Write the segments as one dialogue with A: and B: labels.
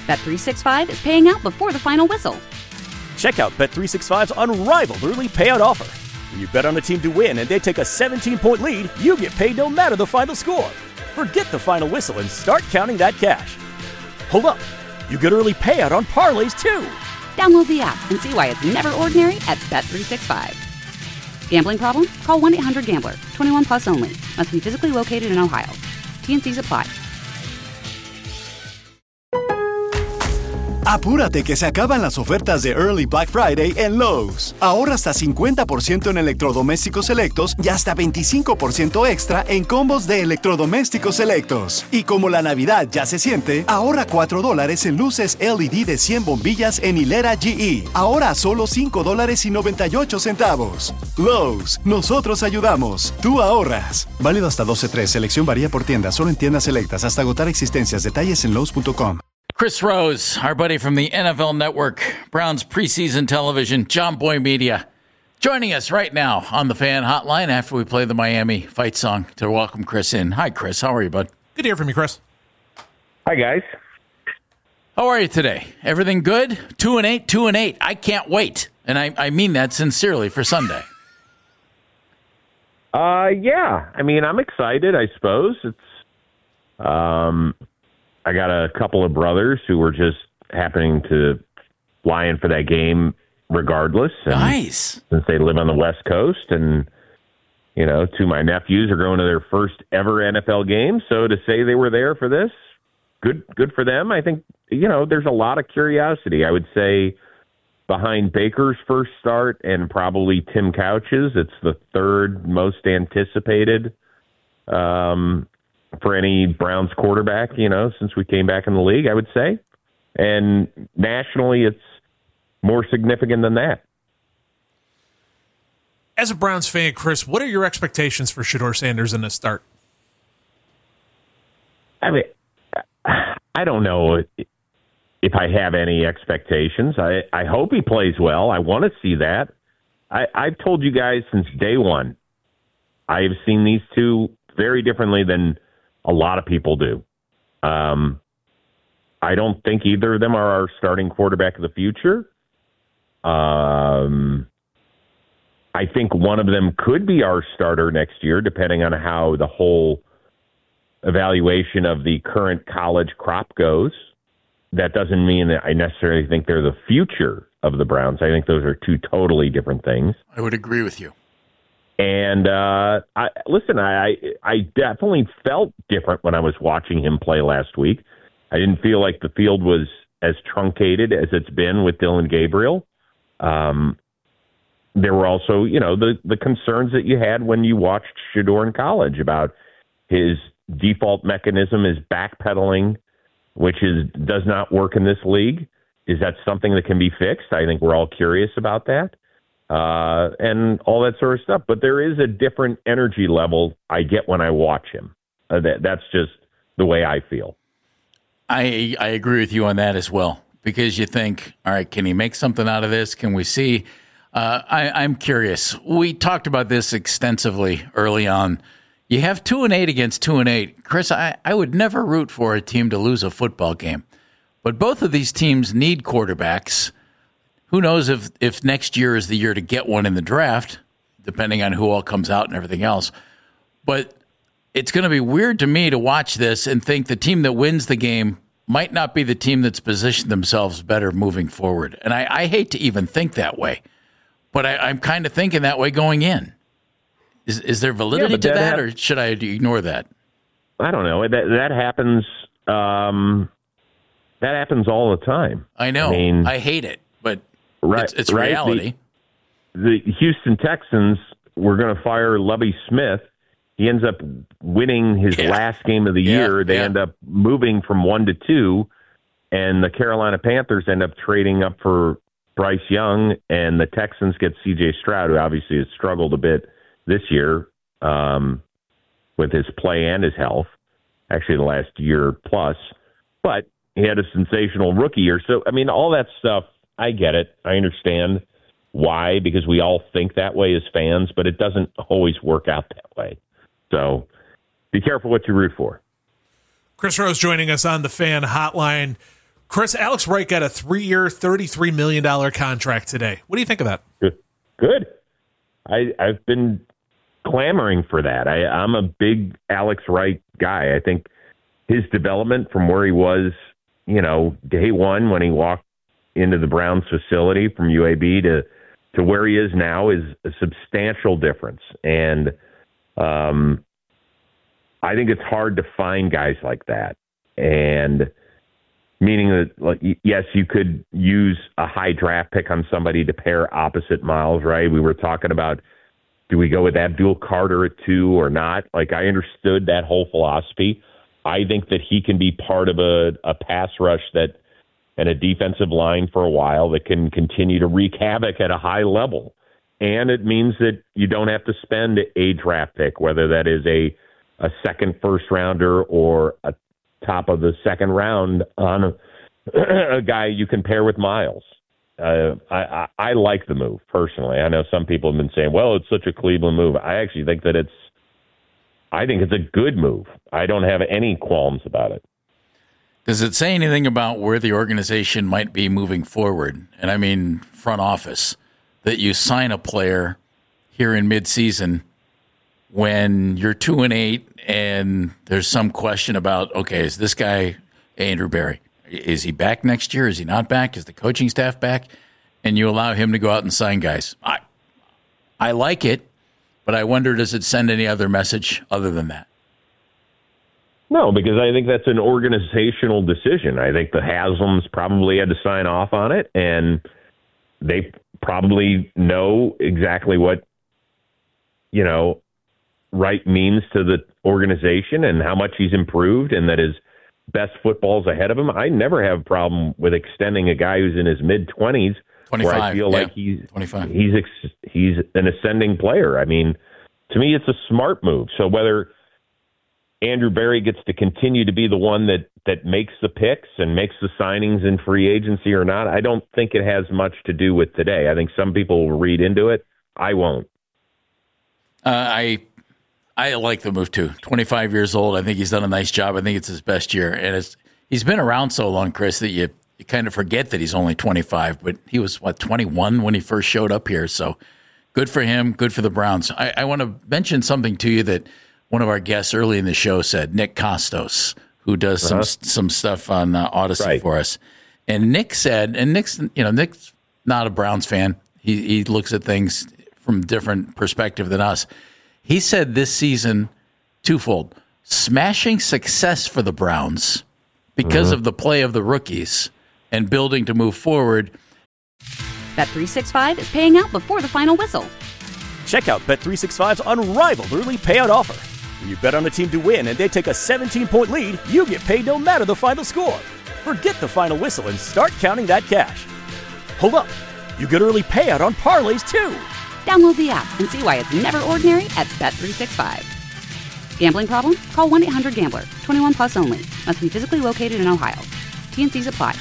A: Bet365 is paying out before the final whistle.
B: Check out Bet365's unrivaled early payout offer. When you bet on a team to win and they take a 17-point lead, you get paid no matter the final score. Forget the final whistle and start counting that cash. Hold up. You get early payout on parlays, too.
A: Download the app and see why it's never ordinary at Bet365. Gambling problem? Call 1-800-GAMBLER. 21 plus only. Must be physically located in Ohio. T&Cs apply.
C: Apúrate que se acaban las ofertas de Early Black Friday en Lowe's. Ahorra hasta 50% en electrodomésticos selectos y hasta 25% extra en combos de electrodomésticos selectos. Y como la Navidad ya se siente, ahorra $4 en luces LED de 100 bombillas en hilera GE. Ahora solo $5.98. Lowe's, nosotros ayudamos. Tú ahorras. Válido hasta 12/3. Selección varía por tienda. Solo en tiendas selectas hasta agotar existencias. Detalles en Lowe's.com.
D: Chris Rose, our buddy from the NFL Network, Browns preseason television, John Boy Media, joining us right now on the Fan Hotline after we play the Miami fight song to welcome Chris in. Hi, Chris. How are you, bud?
E: Good to hear from you, Chris.
F: Hi, guys.
D: How are you today? Everything good? 2-8, 2-8. I can't wait. And I mean that sincerely for Sunday.
F: Yeah. I mean, I'm excited, I suppose. It's, I got a couple of brothers who were just happening to fly in for that game regardless. And
D: nice.
F: Since they live on the West Coast, and, you know, two of my nephews are going to their first ever NFL game. So to say they were there for this, good for them. I think, you know, there's a lot of curiosity. I would say behind Baker's first start and probably Tim Couch's, it's the third most anticipated for any Browns quarterback, you know, since we came back in the league, I would say. And nationally, it's more significant than that.
E: As a Browns fan, Chris, what are your expectations for Shedeur Sanders in this start?
F: I mean, I don't know if I have any expectations. I hope he plays well. I want to see that. I've told you guys since day one, I've seen these two very differently than a lot of people do. I don't think either of them are our starting quarterback of the future. I think one of them could be our starter next year, depending on how the whole evaluation of the current college crop goes. That doesn't mean that I necessarily think they're the future of the Browns. I think those are two totally different things.
D: I would agree with you.
F: And I definitely felt different when I was watching him play last week. I didn't feel like the field was as truncated as it's been with Dylan Gabriel. There were also, you know, the concerns that you had when you watched Shedeur in college about his default mechanism is backpedaling, which does not work in this league. Is that something that can be fixed? I think we're all curious about that. And all that sort of stuff. But there is a different energy level I get when I watch him. That's just the way I feel.
D: I agree with you on that as well, because you think, all right, can he make something out of this? Can we see? I'm curious. We talked about this extensively early on. You have 2-8 against 2-8. Chris, I would never root for a team to lose a football game. But both of these teams need quarterbacks. Who knows if next year is the year to get one in the draft, depending on who all comes out and everything else. But it's going to be weird to me to watch this and think the team that wins the game might not be the team that's positioned themselves better moving forward. And I hate to even think that way, but I'm kind of thinking that way going in. Is there validity to that, or should I ignore that?
F: I don't know. That happens. That happens all the time.
D: I know. I mean, I hate it, but it's
F: right?
D: reality.
F: The Houston Texans were going to fire Lovie Smith. He ends up winning his last game of the year. They end up moving from 1 to 2, and the Carolina Panthers end up trading up for Bryce Young, and the Texans get C.J. Stroud, who obviously has struggled a bit this year with his play and his health, actually the last year plus. But he had a sensational rookie year. So, I mean, all that stuff, I get it. I understand why, because we all think that way as fans, but it doesn't always work out that way. So be careful what you root for.
E: Chris Rose joining us on the Fan Hotline. Chris, Alex Wright got a 3-year, $33 million contract today. What do you think of that?
F: Good. I've been clamoring for that. I'm a big Alex Wright guy. I think his development from where he was, day one when he walked into the Browns facility from UAB to where he is now is a substantial difference. And I think it's hard to find guys like that. And meaning that, like, yes, you could use a high draft pick on somebody to pair opposite Miles, right? We were talking about, do we go with Abdul Carter at 2 or not? Like, I understood that whole philosophy. I think that he can be part of a pass rush and a defensive line for a while that can continue to wreak havoc at a high level. And it means that you don't have to spend a draft pick, whether that is a second first rounder or a top of the second round on a guy you can pair with Miles. I like the move personally. I know some people have been saying, well, it's such a Cleveland move. I actually think that it's a good move. I don't have any qualms about it.
D: Does it say anything about where the organization might be moving forward? And I mean, front office, that you sign a player here in midseason when you're 2-8 and there's some question about, okay, is this guy Andrew Berry? Is he back next year? Is he not back? Is the coaching staff back? And you allow him to go out and sign guys. I like it, but I wonder, does it send any other message other than that?
F: No, because I think that's an organizational decision. I think the Haslams probably had to sign off on it, and they probably know exactly what, Wright means to the organization and how much he's improved and that his best football's ahead of him. I never have a problem with extending a guy who's in his mid-20s
D: 25,
F: where I feel like he's an ascending player. I mean, to me, it's a smart move. So whether Andrew Berry gets to continue to be the one that makes the picks and makes the signings in free agency or not, I don't think it has much to do with today. I think some people will read into it. I won't.
D: I like the move too. 25 years old. I think he's done a nice job. I think it's his best year. And he's been around so long, Chris, that you kind of forget that he's only 25. But he was, 21 when he first showed up here. So good for him. Good for the Browns. I want to mention something to you that one of our guests early in the show said, Nick Costos, who does some stuff on Odyssey for us. And Nick said, and Nick's not a Browns fan. He looks at things from a different perspective than us. He said this season, twofold, smashing success for the Browns because of the play of the rookies and building to move forward.
A: Bet365 is paying out before the final whistle.
B: Check out Bet365's unrivaled early payout offer. When you bet on a team to win and they take a 17-point lead, you get paid no matter the final score. Forget the final whistle and start counting that cash. Hold up. You get early payout on parlays, too.
A: Download the app and see why it's never ordinary at Bet365. Gambling problem? Call 1-800-GAMBLER. 21 plus only. Must be physically located in Ohio. T&Cs apply.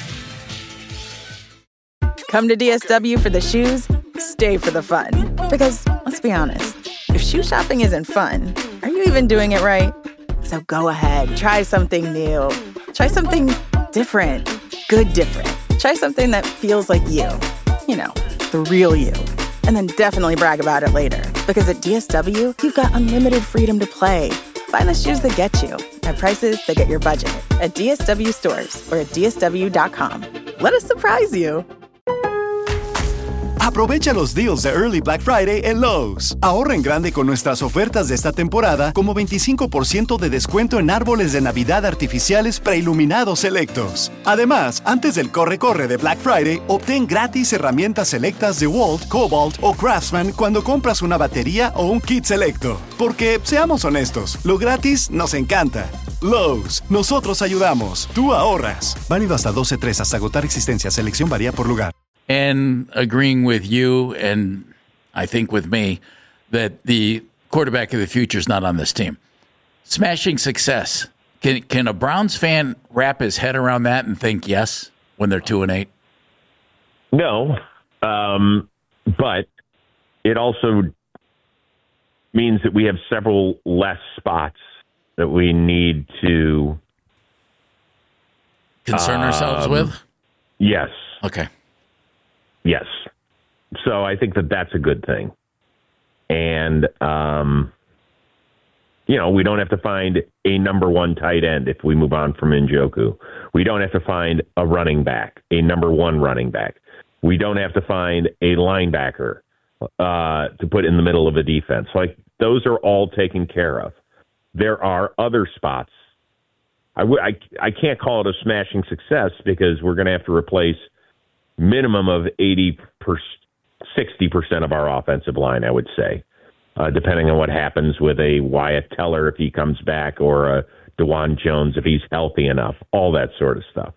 G: Come to DSW for the shoes, stay for the fun. Because, let's be honest, if shoe shopping isn't fun, are you even doing it right? So go ahead, try something new. Try something different. Good different. Try something that feels like you. The real you. And then definitely brag about it later. Because at DSW, you've got unlimited freedom to play. Find the shoes that get you at prices that get your budget at DSW stores or at DSW.com. Let us surprise you.
C: Aprovecha los deals de Early Black Friday en Lowe's. Ahorra en grande con nuestras ofertas de esta temporada, como 25% de descuento en árboles de Navidad artificiales preiluminados selectos. Además, antes del corre-corre de Black Friday, obtén gratis herramientas selectas de Walt, Cobalt o Craftsman cuando compras una batería o un kit selecto. Porque, seamos honestos, lo gratis nos encanta. Lowe's, nosotros ayudamos, tú ahorras. Válido hasta 12/3 hasta agotar existencia. Selección varía por lugar.
D: And agreeing with you, and I think with me, that the quarterback of the future is not on this team. Smashing success. Can a Browns fan wrap his head around that and think yes when they're 2-8?
F: No, but it also means that we have several less spots that we need to
D: concern ourselves with?
F: Yes.
D: Okay.
F: Yes. So I think that that's a good thing. And, we don't have to find a number one tight end if we move on from Njoku. We don't have to find a running back, a number one running back. We don't have to find a linebacker to put in the middle of a defense. Like, those are all taken care of. There are other spots. I can't call it a smashing success because we're going to have to replace minimum of 60% of our offensive line, I would say, depending on what happens with a Wyatt Teller if he comes back, or a DeJuan Jones if he's healthy enough, all that sort of stuff.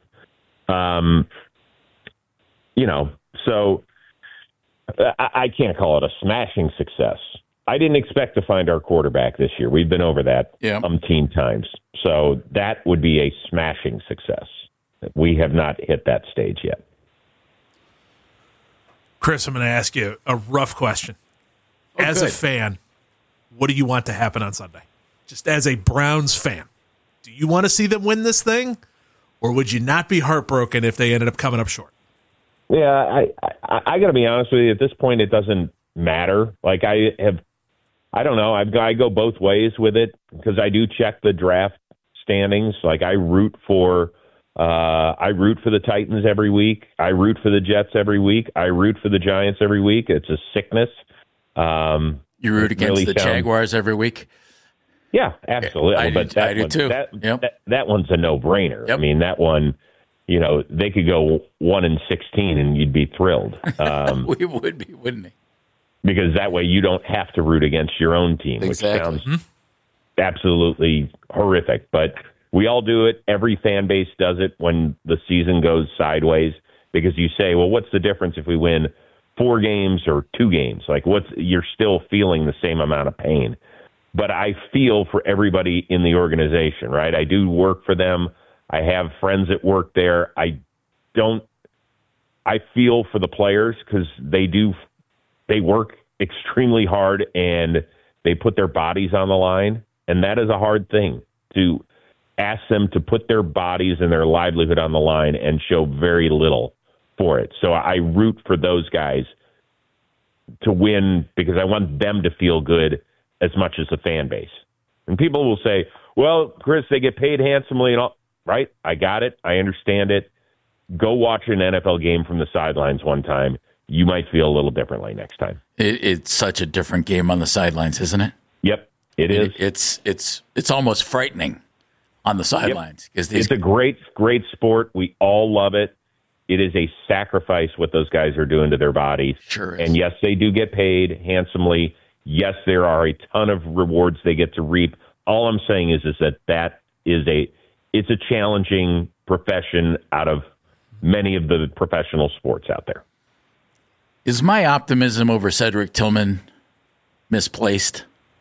F: So I can't call it a smashing success. I didn't expect to find our quarterback this year. We've been over that umpteen times. So that would be a smashing success. We have not hit that stage yet.
E: Chris, I'm going to ask you a rough question. As a fan, what do you want to happen on Sunday? Just as a Browns fan, do you want to see them win this thing? Or would you not be heartbroken if they ended up coming up short?
F: Yeah, I got to be honest with you. At this point, it doesn't matter. Like, I don't know. I go both ways with it because I do check the draft standings. Like, I root for the Titans every week. I root for the Jets every week. I root for the Giants every week. It's a sickness.
D: You root against the Jaguars every week?
F: Yeah, absolutely.
D: I do too.
F: That one's a no-brainer.
D: Yep.
F: I mean, that one, they could go 1-16 and you'd be thrilled.
D: We would be, wouldn't we?
F: Because that way you don't have to root against your own team,
D: exactly.
F: Which sounds absolutely horrific. But we all do it. Every fan base does it when the season goes sideways, because you say, well, what's the difference if we win 4 games or 2 games? Like, you're still feeling the same amount of pain. But I feel for everybody in the organization, right? I do work for them. I have friends that work there. I feel for the players because they work extremely hard and they put their bodies on the line. And that is a hard thing, to ask them to put their bodies and their livelihood on the line and show very little for it. So I root for those guys to win because I want them to feel good as much as the fan base. And people will say, well, Chris, they get paid handsomely and all. Right? I got it. I understand it. Go watch an NFL game from the sidelines one time. You might feel a little differently next time.
D: It's such a different game on the sidelines, isn't it?
F: Yep, it is.
D: It's almost frightening on the sidelines.
F: Yep. It's a great sport. We all love it. It is a sacrifice what those guys are doing to their bodies.
D: Sure is.
F: And yes, they do get paid handsomely. Yes, there are a ton of rewards they get to reap. All I'm saying is that it's a challenging profession out of many of the professional sports out there.
D: Is my optimism over Cedric Tillman misplaced?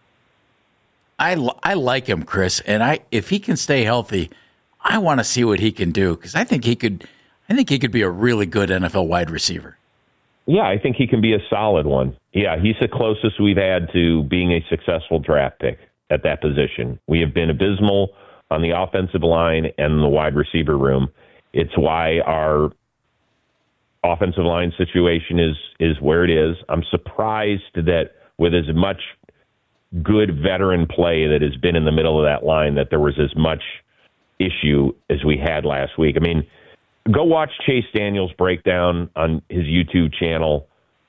D: I like him, Chris, and if he can stay healthy, I want to see what he can do, because I think he could be a really good NFL wide receiver.
F: Yeah, I think he can be a solid one. Yeah, he's the closest we've had to being a successful draft pick at that position. We have been abysmal on the offensive line and the wide receiver room. It's why our offensive line situation is where it is. I'm surprised that with as much good veteran play that has been in the middle of that line, that there was as much issue as we had last week. I mean, go watch Chase Daniels' breakdown on his YouTube channel.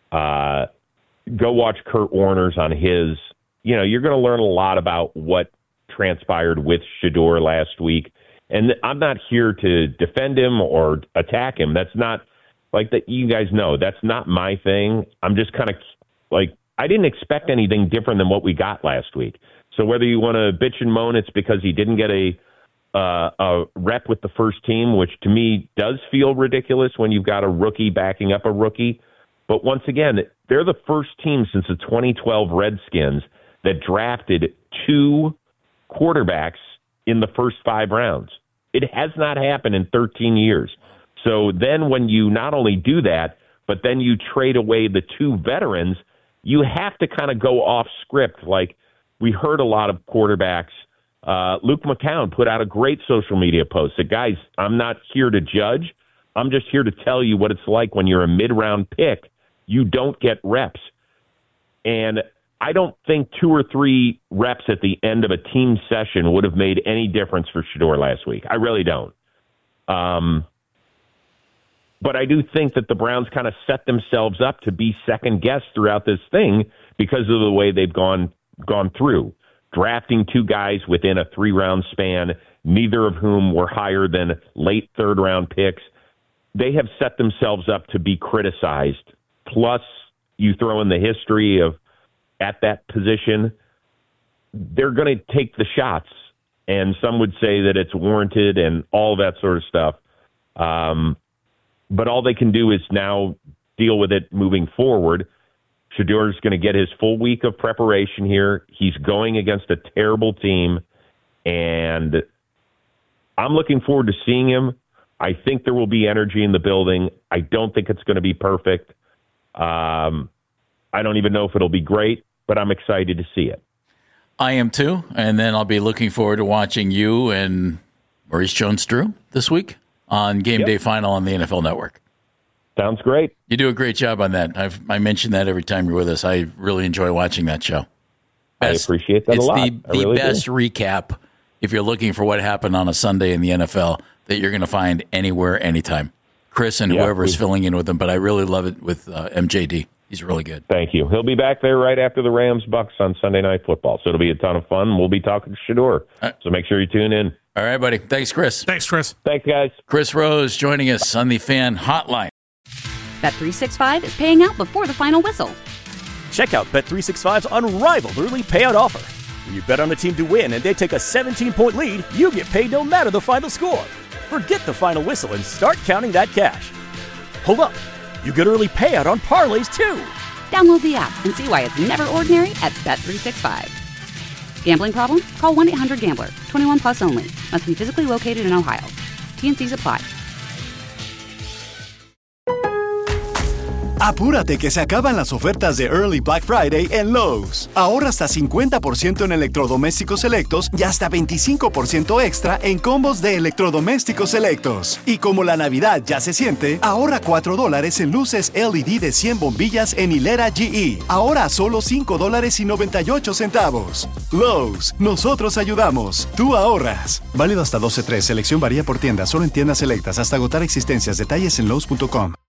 F: Go watch Kurt Warner's on his. You're going to learn a lot about what transpired with Shedeur last week. And I'm not here to defend him or attack him. That's not like that. You guys know that's not my thing. I'm just kind of like, I didn't expect anything different than what we got last week. So whether you want to bitch and moan, it's because he didn't get a rep with the first team, which to me does feel ridiculous when you've got a rookie backing up a rookie. But once again, they're the first team since the 2012 Redskins that drafted 2 quarterbacks in the first 5 rounds. It has not happened in 13 years. So then when you not only do that, but then you trade away the 2 veterans, you have to kind of go off script. Like, we heard a lot of quarterbacks Luke McCown put out a great social media post that, guys, I'm not here to judge. I'm just here to tell you what it's like when you're a mid-round pick. You don't get reps. And I don't think 2 or 3 reps at the end of a team session would have made any difference for Shedeur last week. I really don't. But I do think that the Browns kind of set themselves up to be second-guessed throughout this thing because of the way they've gone through. Drafting 2 guys within a 3-round span, neither of whom were higher than late third-round picks. They have set themselves up to be criticized. Plus, you throw in the history of at that position, they're going to take the shots. And some would say that it's warranted and all that sort of stuff. But all they can do is now deal with it moving forward. Shedeur is going to get his full week of preparation here. He's going against a terrible team, and I'm looking forward to seeing him. I think there will be energy in the building. I don't think it's going to be perfect. I don't even know if it'll be great, but I'm excited to see it.
D: I am too, and then I'll be looking forward to watching you and Maurice Jones-Drew this week on Game Day Final on the NFL Network.
F: Sounds great.
D: You do a great job on that. I mention that every time you're with us. I really enjoy watching that show.
F: I appreciate that a lot.
D: It's the best recap, if you're looking for what happened on a Sunday in the NFL, that you're going to find anywhere, anytime. Chris and whoever's filling in with him, but I really love it with MJD. He's really good.
F: Thank you. He'll be back there right after the Rams-Bucks on Sunday Night Football, so it'll be a ton of fun. We'll be talking to Shedeur, so make sure you tune in.
D: All right, buddy. Thanks, Chris.
E: Thanks, Chris.
F: Thanks, guys.
D: Chris Rose joining us on the Fan Hotline.
A: Bet365 is paying out before the final whistle.
B: Check out Bet365's unrivaled early payout offer. When you bet on a team to win and they take a 17-point lead, you get paid no matter the final score. Forget the final whistle and start counting that cash. Hold up. You get early payout on parlays, too.
A: Download the app and see why it's never ordinary at Bet365. Gambling problem? Call 1-800-GAMBLER. 21 plus only. Must be physically located in Ohio. T&Cs apply.
C: Apúrate que se acaban las ofertas de Early Black Friday en Lowe's. Ahorra hasta 50% en electrodomésticos selectos y hasta 25% extra en combos de electrodomésticos selectos. Y como la Navidad ya se siente, ahorra $4 en luces LED de 100 bombillas en hilera GE. Ahora solo $5.98. Lowe's, nosotros ayudamos. Tú ahorras. Válido hasta 12/3. Selección varía por tienda. Solo en tiendas selectas. Hasta agotar existencias. Detalles en Lowe's.com.